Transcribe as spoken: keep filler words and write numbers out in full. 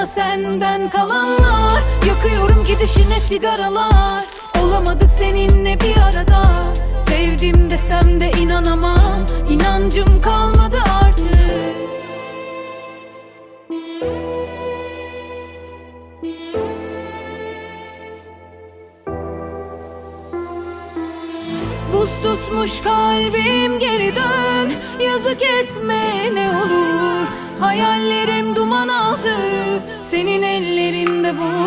ya senden kalanlar. Yakıyorum gidişine sigaralar. Olamadık seninle bir arada. Sevdim desem de inanamam, inancım kalmadı artık. Buz tutmuş kalbim, geri dön. Yazık etme ne olur. Hayallerim duman altı, senin ellerinde bu.